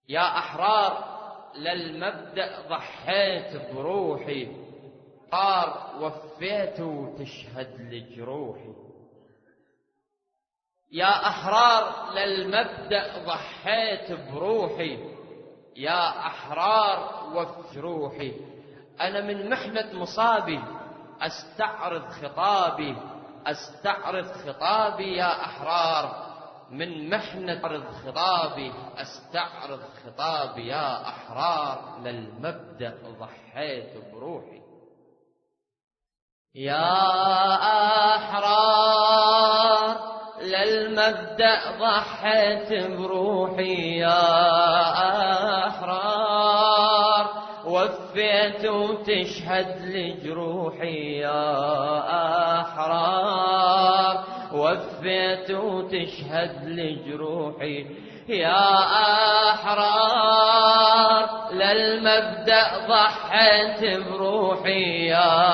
يا أحرار للمبدأ ضحيت بروحي، طار وفيت وتشهد لجروحي. يا أحرار للمبدأ ضحيت بروحي، يا أحرار وفي جروحي. أنا من محنة مصابي أستعرض خطابي، أستعرض خطابي يا أحرار، من محنة أستعرض خطابي، أستعرض خطابي يا أحرار للمبدأ ضحيت بروحي. يا أحرار للمبدأ ضحيت بروحي، يا أحرار وفيت وتشهد لجروحي، يا أحرار وفيت وتشهد لجروحي. يا أحرار للمبدأ ضحيت بروحي، يا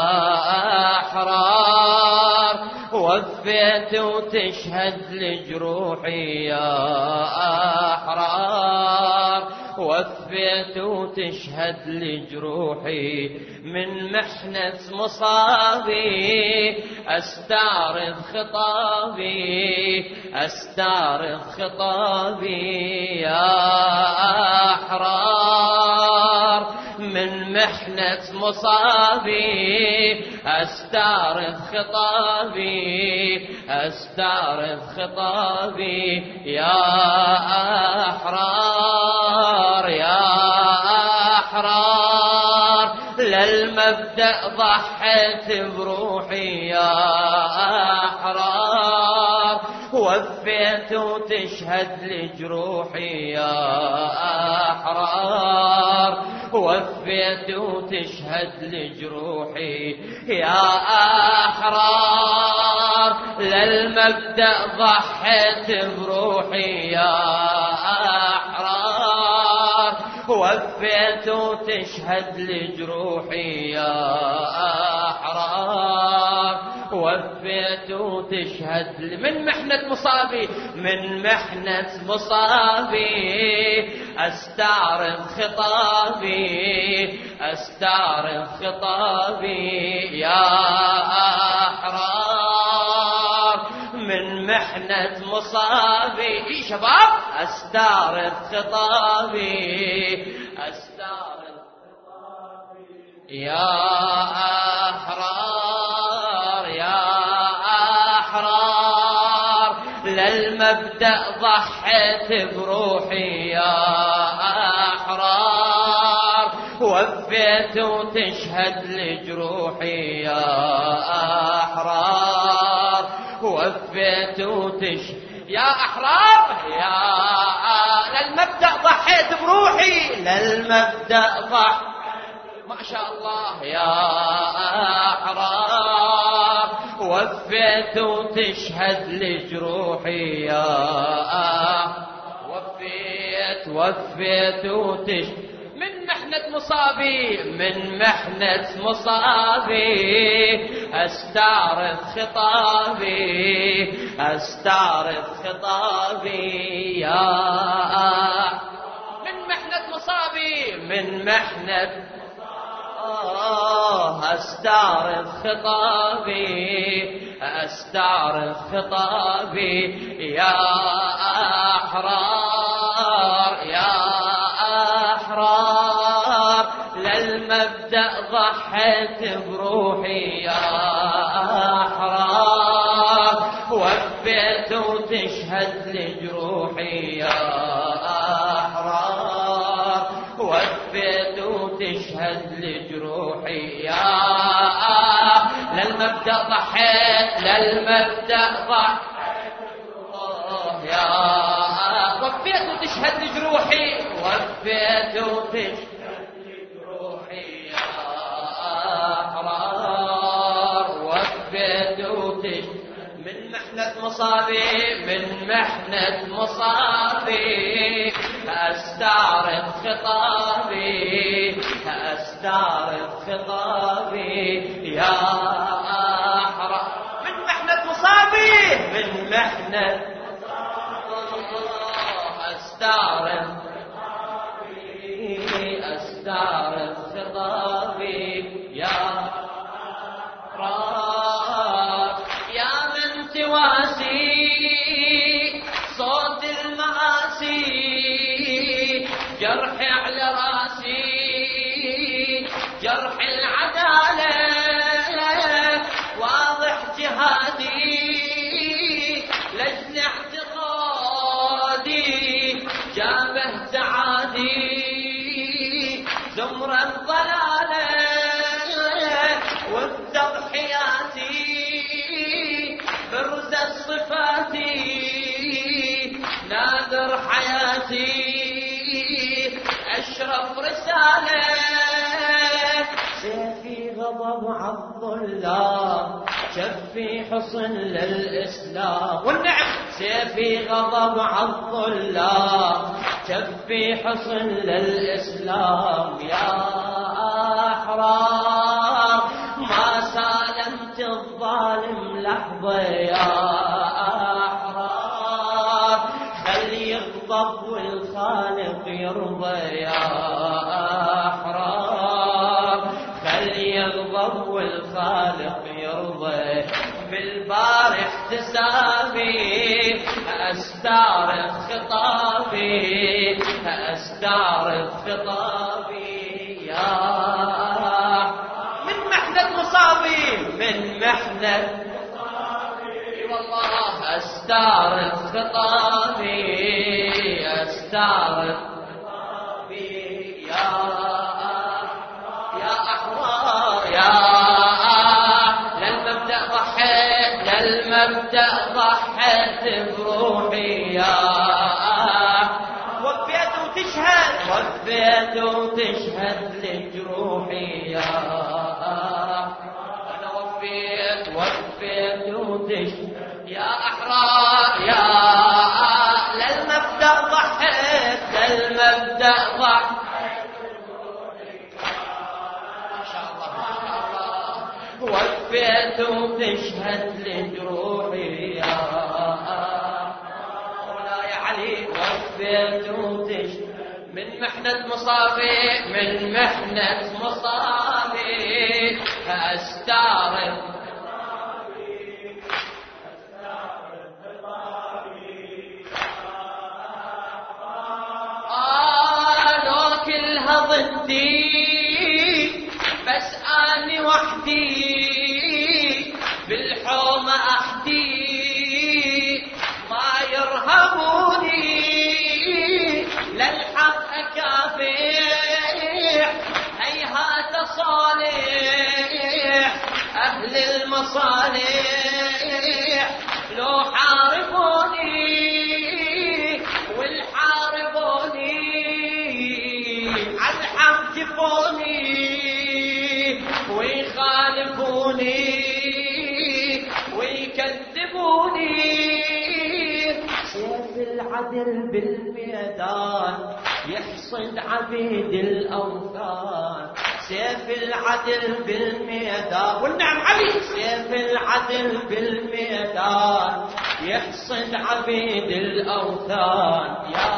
أحرار وفيت وتشهد لجروحي، يا أحرار وفيت وتشهد لجروحي. من محنة مصابي أستعرض خطابي، أستعرض خطابي يا أحرار. من محنة مصابي أستعرض خطابي، أستعرض خطابي يا أحرار، يا أحرار للمبدأ ضحيت بروحي، يا أحرار وفيت وتشهد لجروحي، يا أحرار وفيت وتشهد لجروحي. يا أحرار للمبدأ ضحيت بروحي، يا أحرار وفيت وتشهد لجروحي، يا أحرار وفيت وتشهد. من محنة مصابي، من محنة مصابي أستعرض خطابي، أستعرض خطابي يا أحرار. من محنة مصابي شباب أستعرض خطابي، أستعرض خطابي يا أحرار، يا أحرار للمبدأ ضحيت بروحي، يا أحرار وفيت وتشهد لجروحي، يا أحرار وفيت وتشهد. يا أحرار يا للمبدأ ضحيت بروحي، للمبدأ ضحيت ما شاء الله، يا أحرار وفيت وتشهد لجروحي، يا وفيت وتشهد. من محنة مصابي، من محنة مصابي أستعرض خطابي، أستعرض خطابي يا من محنة مصابي، من محنة أستعرض خطابي، أستعرض خطابي يا أحرار، يا أحرار للمبدأ ضحيت بروحي، يا أحرار وفيت وتشهد لجروحي، يا أحرار وفيت وتشهد لجروحي. يا للمبدأ ضحيت، للمبدأ ضحيت يا وفيت وتشهد لجروحي، وفيت وتشهد لجروحي يا أحرار وفيت وتشهد. من محنة مصابي، من محنة مصابي أستعرض خطابي، أستعرض خطابي يا أحرار. من محنة مصابي، من محنة أستعرض جرحي على راسي جرح العدالة واضح جهادي لجل اعتقادي جابه سعادي زمر الضلالة والتضحياتي برز الصفاتي نادر حياتي أشرف رسالة سيفي غضب عض الله شفي حصن للإسلام والنعم سيفي غضب عض الله شفي حصن للإسلام يا أحرار ما سالمت الظالم لحظة يا أحرار خل يغضب والخالق يرضى يا أحرار خل يغضب والخالق يرضى بالبارح احتسابي أستعرض خطابي أستعرض خطابي يا من محنة مصابي من محنة مصابي والله أستعرض خطابي أستعرض خطابي يا أحرار يا للمبدأ ضحيت للمبدأ ضحيت بروحي يا وفيت وتشهد وفيت وتشهد لجروحي يا أنا وفيت وتشهد يا أحرار يا للمبدأ ضحيت للمبدأ ضحيت وفيت وتشهد لجروحي يا مولاي علي وفيت وتشهد من محنة مصابي من محنة مصابي أستعرض لو كلها ضدي بس أنا وحدي بالحومة أحدي ما يرهبوني للحق أكافح هيهات صالح أهل المصالح لو حاربوني والحاربوني عالحق جفوني ويخالفوني ويكذبوني سيف العدل بالميدان يحصد عبيد الأوثان سيف العدل بالميدان والنعم علي سيف العدل بالميدان يحصد عبيد الأوثان يا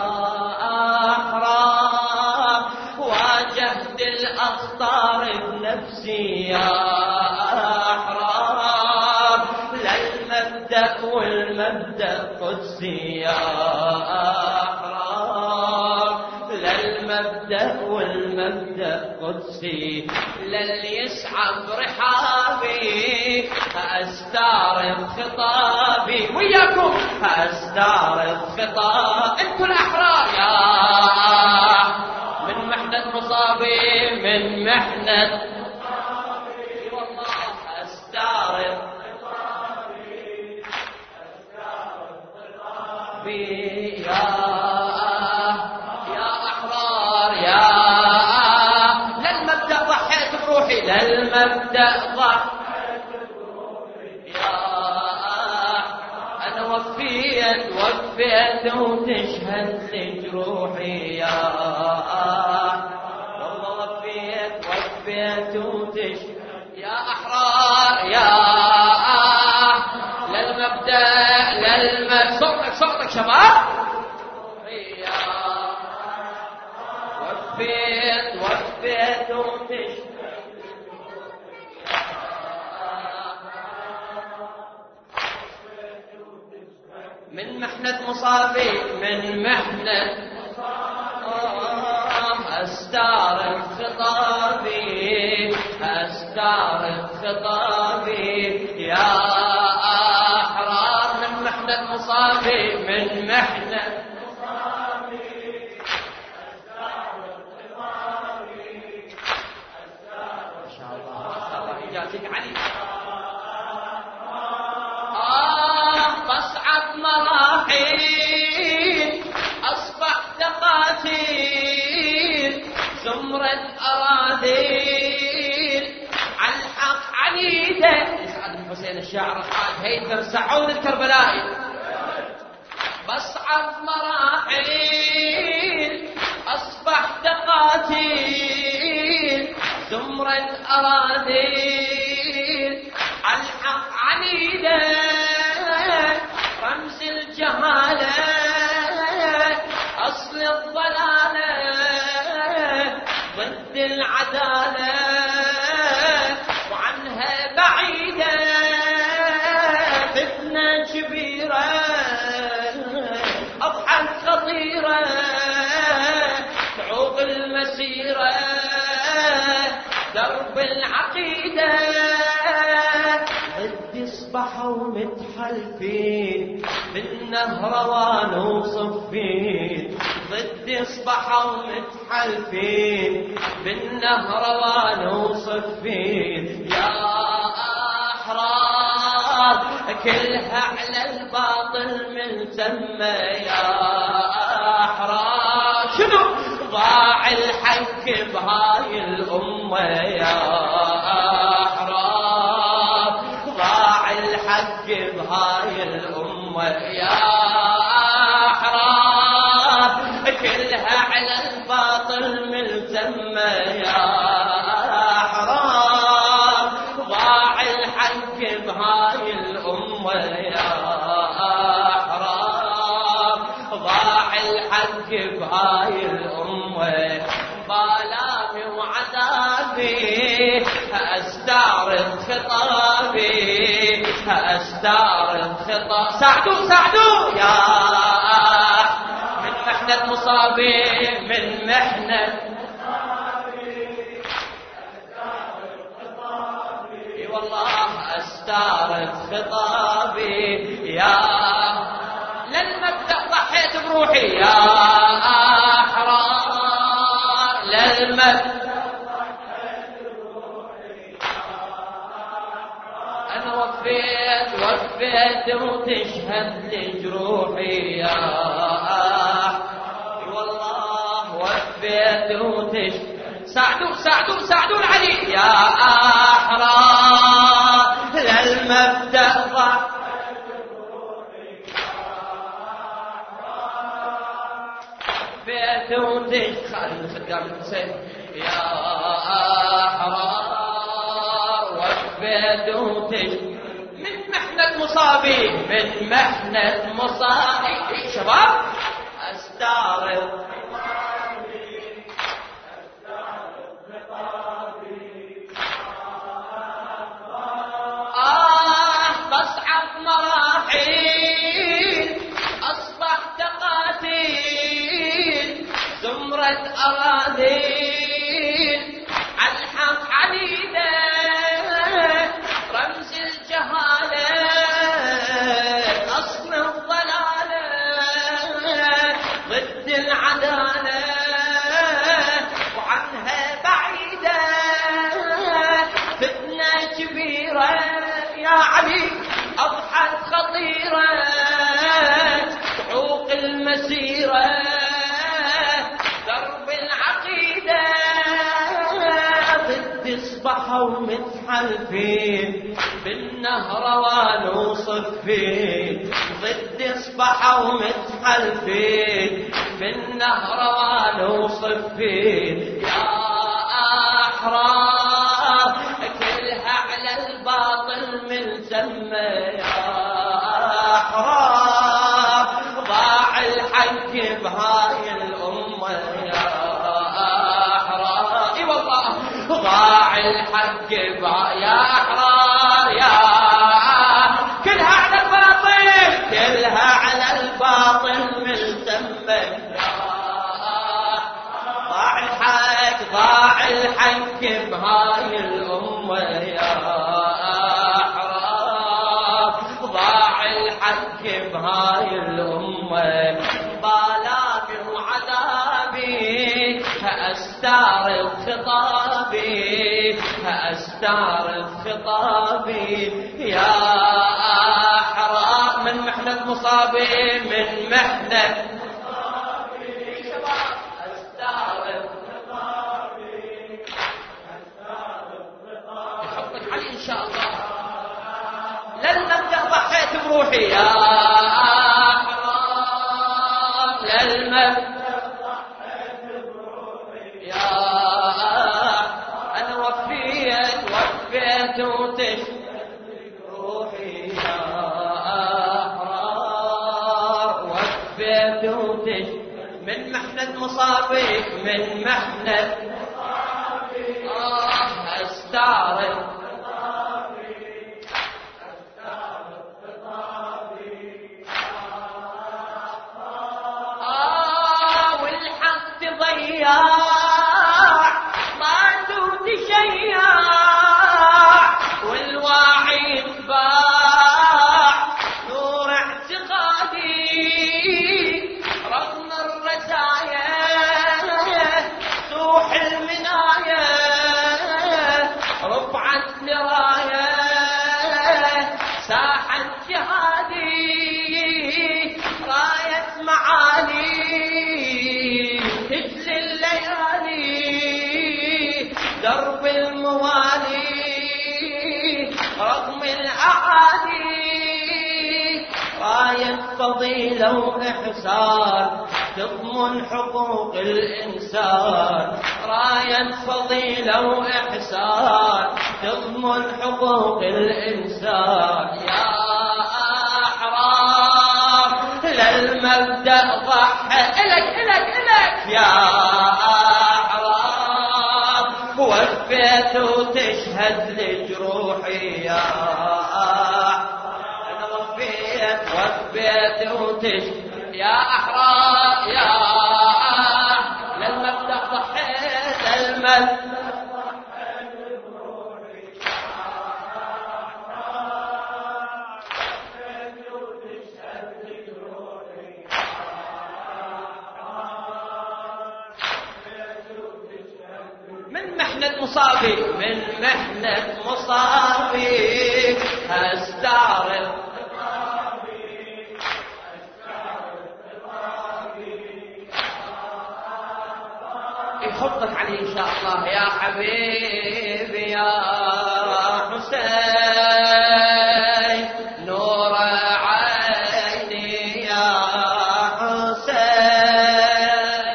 أحرار واجهت الأخطار بنفسي يا أحرار للمبدأ والمبدأ قدسي يا أحرار للمبدأ والمبدأ قدسي للي يسعب رحابي أستعرض خطابي وياكم أستعرض خطاب انتوا الأحرار يا من محنة مصابي من محنة مصابي والله أستعرض خطابي يا أحرار يا للمبدأ ضحيت بروحي للمبدأ ضحيت بروحي يا أنا وفيت وتشهد لجروحي يا والله وفيت وتشهد يا أحرار يا للمبدأ صوتك شباب وفيت وتشهد من محنة مصابي من محنة أستارد خطابي أستارد خطابي يا أحرار من محنة مصابي من محنة علي. تصعب مراحل أصبحت قاتل زمرة أراذيل على الحق عنيدة. سعد بن حسين الشاعر قال هيثم سعود الكربلائي بصعب مراحل أصبحت قاتل زمرة أراذيل على الحق عنيدة رمز الجهالة أصل الضلالة ضد العدالة وعنها بعيدة فتنة كبيرة أضحت خطيرة تعوق المسيرة درب العقيدة ضد اصبحوا متحلفين بالنهروان وصفين ضد اصبحوا متحلفين بالنهروان وصفين يا أحرار كلها على الباطل من سمى يا أحرار شنو ضاع الحق بهاي الأمة يا أحرار ضاع الحق بهاي الأمة يا أحرار كلها على الباطل ملزمة يا أحرار ضاع الحق بهاي الأمة يا أحرار ضاع الحق بهاي الأمة بالامي وعذابي أستعرض خطابي أستعرض خطاب ساعدوا يا من محنة مصابي من محنة اي والله أستعرض خطابي يا لن مبدأ ضحيت بروحي يا أحرار للمبدأ أنا وفيت وتشهد لجروحي يا والله وفيت وتشهد ساعدوا العلي يا أحرار للمبدأ وفيت وتشهد خدام الحسين يا أحرار وفيت وتشهد من محنة مصابي من محنة مصابي شباب أستعرض بصعب مراحل أصبحت قاتل زمرة أراذيل على الحق عنيدة رمز الجهالة أصل الضلالة ضد العدالة وعنها بعيدة فتنة كبيرة يا علي أضحت خطيرة تعوق المسيرة درب العقيدة ضد اصبحوا متحلفين بالنهروان وصفين ضد اصبحوا متحلفين بالنهروان وصفين يا أحرار كلها على الباطل ملزمة يا أحرار ضاع الحق بهاي الأمة يا أحرار اي والله ضاع الحق بهاي يا أحرار يا كلها على الباطل كلها على الباطل ملزمة يا ضاع الحق ضاع الحق بهاي الأمة يا أحرار، ضاع الحق بهاي الأمة. بالامي وعذابي أستعرض خطابي، أستعرض خطابي يا أحرار. من محنة مصابي، من محنة مصابي أستعرض خطابي، أستعرض خطابي. يحفظك علي إن شاء الله. للمبدأ ضحيت بروحي يا أحرار، للمبدأ ضحيت بروحي يا أحرار. أنا وفيت وتشهد روحي يا أحرار، وفيت وتشهد من محنة مصابيك، من محنة مصابيك أستعرض والحق ضياع ما دوت شياع، والواعي باع نور اعتقادي. رغم الرزايا سوح المنايا، رفعت لرايا ساحة جهادي. راية معاني تجلي الليالي، درب الموالي رغم الأعادي. راية فضيلة وإحسان تضمن حقوق الإنسان، راية فضيلة وإحسان تضمن حقوق الإنسان يا أحرار. للمبدأ ضحى إلك يا أحرار، وفيت وتشهد لجروحي يا أحرار. أنا وفيت وتشهد يا أحرار يا أحرار. للمبدأ ضحيت، للمبدأ مصابي، من محنة مصابي أستعرض يحطك عليه إن شاء الله يا حبيبي يا حسين. نور عيني يا حسين.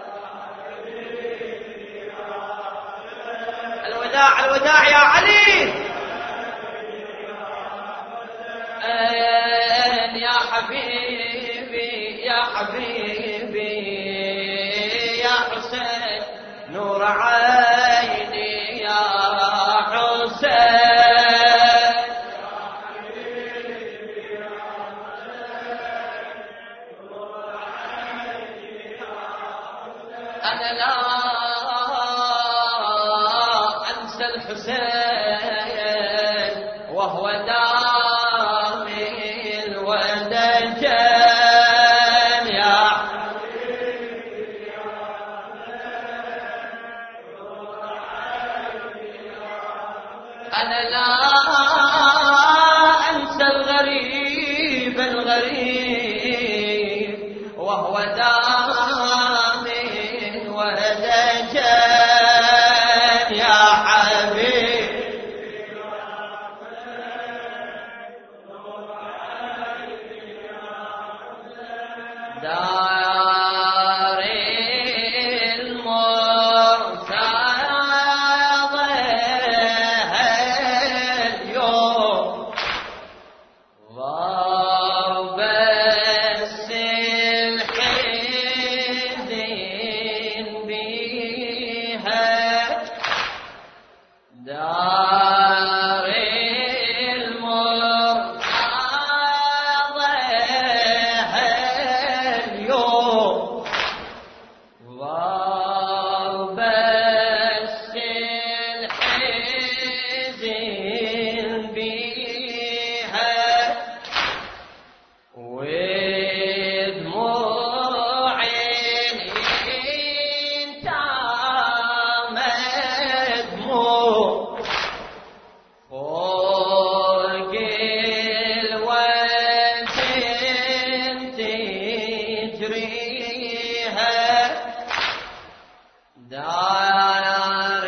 الوداع يا علي. يا حبيبي يا حبيبي يا حسين. نور عيني يا حسين. أنا لا أنسى الحسين وهو دامي الودجان يا أنا لا أنسى الغريب وهو دامي الودجان يا حبيبي. دار المرتضى اليوم ضرب السلحين بها. دار المرتضى اليوم ضرب دار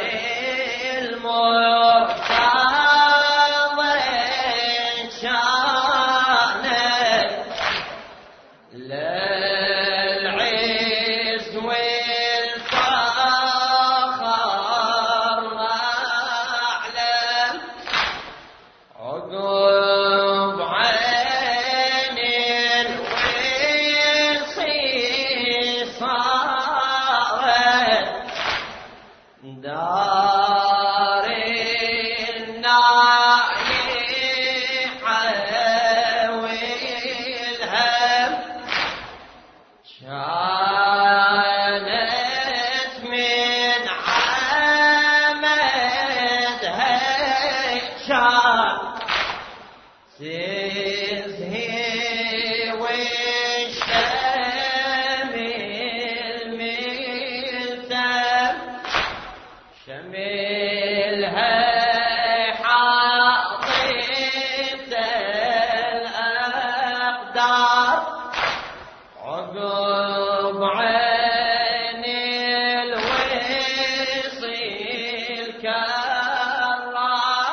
المرتضى شانك للعز والفخر معلم عقب عين الوصي صارت دار النايحة والهم كانت من عمدها شان تزهي والشمل ملتم شملها حاطت الأقدار عقب عين الوصي الكرار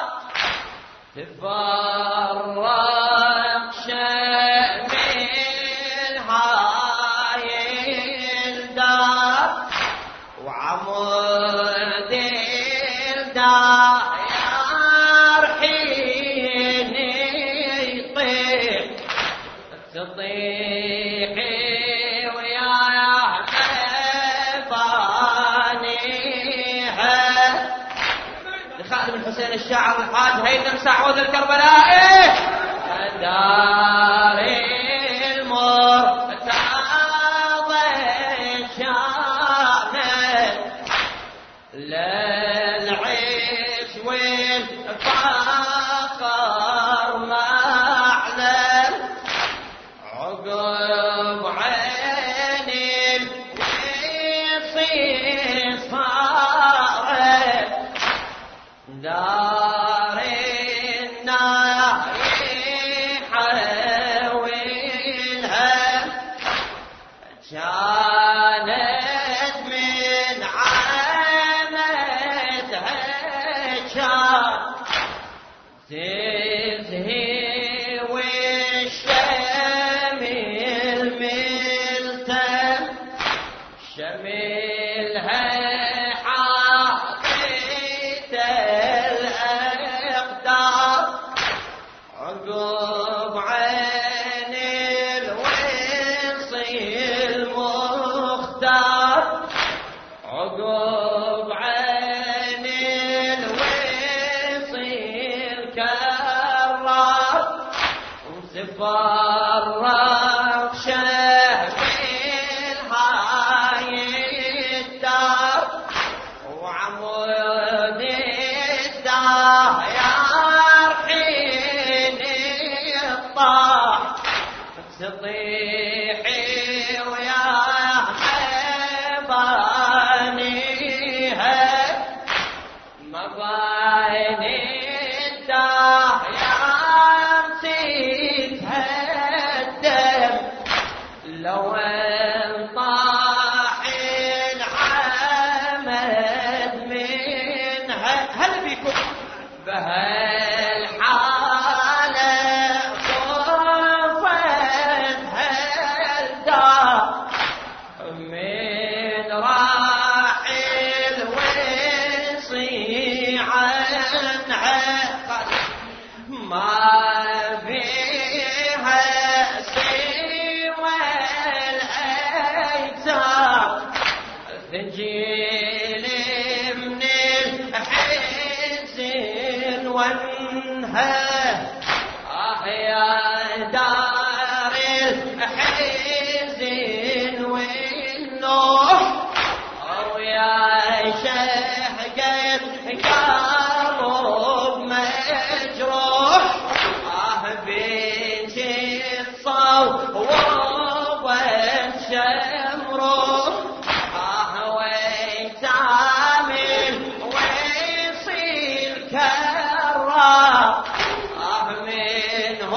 تفرق شملها يلدار وعمود الداير حين يطيح تطيحي ويا حبانيها لخادم الحسين الشاعر الحاج هيثم سعود الكربلائي دار المرتضى شانك للعز والفخر معلم عقب عين الوصي صارت دار النايحة والهم كانت من عمدها شان تزهي والشمل ملتم شملها حاطت الأقدار عقب عين الوصي المختار عقب عين الوصي الكرار وتفرق شملها يدار وعمود الداير حين يطاح تطيحي ويا حبانيها ما بين الداير تتهدم لو انطاح العمد منها هل بكم بهالحالة صفتها الدار من راحل وصي عنها ما بيها سوى الأيتام ثقيل من الحزن والنهى يا دار الحزن والنوح ويا شهقة قلب مجروح بنت الصوب والشمروح ويتام ويصير كرار منه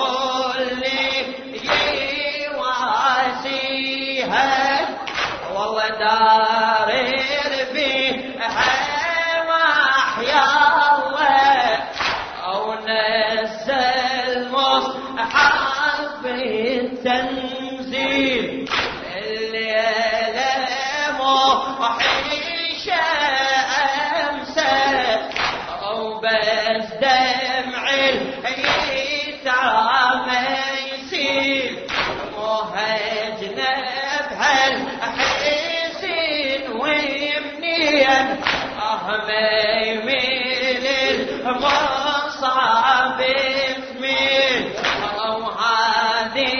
اللي يواسيها والله وبس دمع اليتامى يسيل مهجنا بهالحسين ومنين ما يميل المصعب ثمين وهذه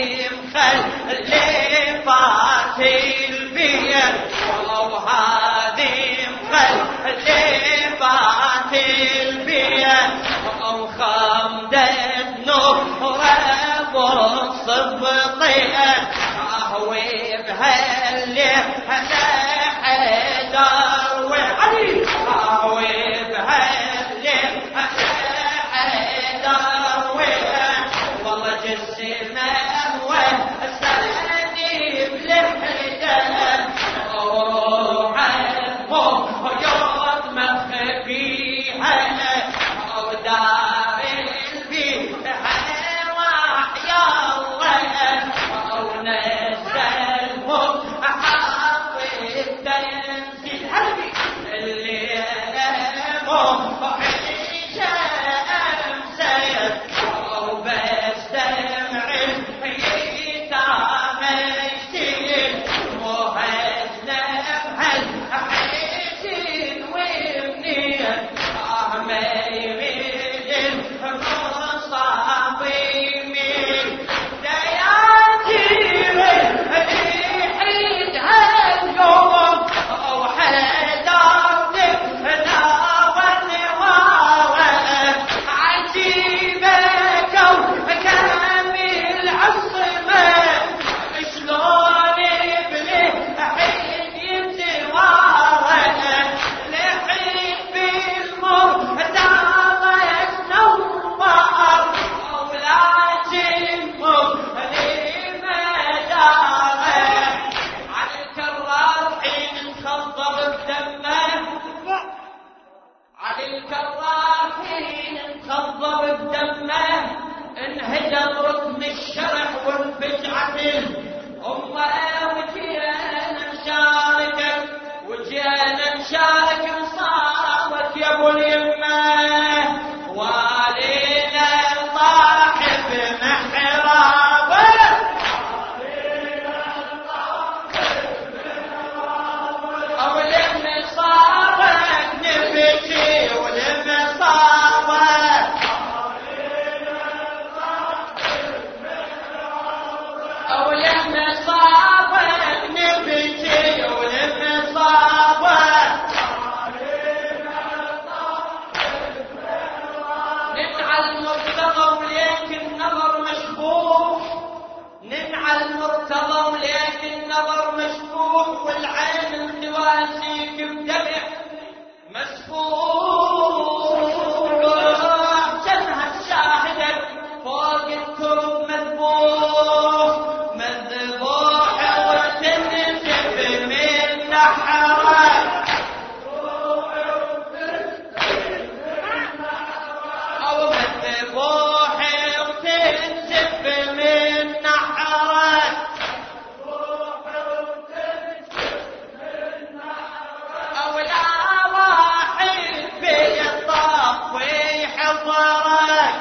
مخلفات البيت وهذه مخلفات البيت وخمدت نهره بالصبطيه وبهاللي هذا حدار وعلي وبهاللي هذا حدار والله جسمه وسندي بلحده وروحه يوم مخفيها ودار البيت وحيا الله ونزلهم حق التنزيل الليلة محيشة أمسيت وبس دمع اليتامى يشتيل مهجنا بهالحسين ومنين ما يميل المصاب يميل دياتير الحيد هاليوم وحدار نفنا والنوارة عجيبة كامل عصمة شلون بالحيد يتوارى لحين بالمهدامة نوار ولكن مهلمة دارة على الكرار حين انخضب بدمه على الكرار حين انخضب بدمه انهدم رتم الشرح وانفجعت الأمة وجينا نشارك نصارك يا ابو اليمه والينا صاحب محرابه او لما صارك نبكي ولما صارك او لما صارك نبكي ولما صارك ننعى المرتضى وليك النظر مشبوح ننعى المرتضى وليك النظر مشبوح والعين الخواسيك بدمع مسفوح جنها شاهدك فوق الكرب مذبوح مذبوح وتنزف من نحرك او مذبوح وتنزف من نحرك او لا واحد بيطاف ويحضرك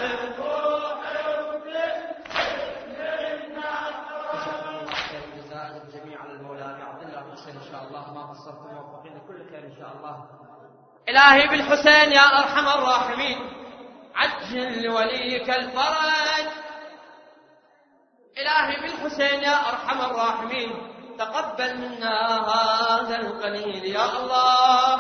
إلهي بالحسين يا أرحم الراحمين عجل لوليك الفرج إلهي بالحسين يا أرحم الراحمين تقبل منا هذا القليل يا الله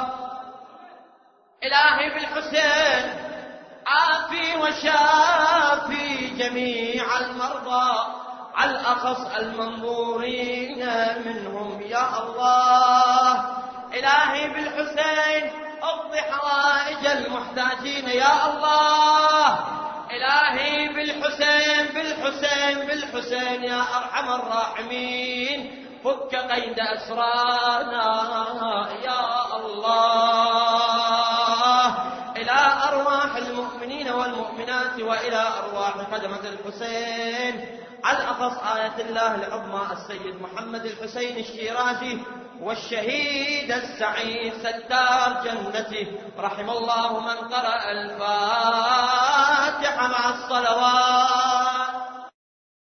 إلهي بالحسين عافي وشافي جميع المرضى على الأخص المنظورين منهم يا الله إلهي بالحسين اقضي حوائج المحتاجين يا الله إلهي بالحسين بالحسين بالحسين يا أرحم الراحمين فك قيد أسرانا يا الله إلى أرواح المؤمنين والمؤمنات وإلى أرواح خدمة الحسين على أخص آية الله العظمى السيد محمد الحسين الشيرازي والشهيد السعيد ستار جنته. رحم الله من قرأ الفاتحة مع الصلوات.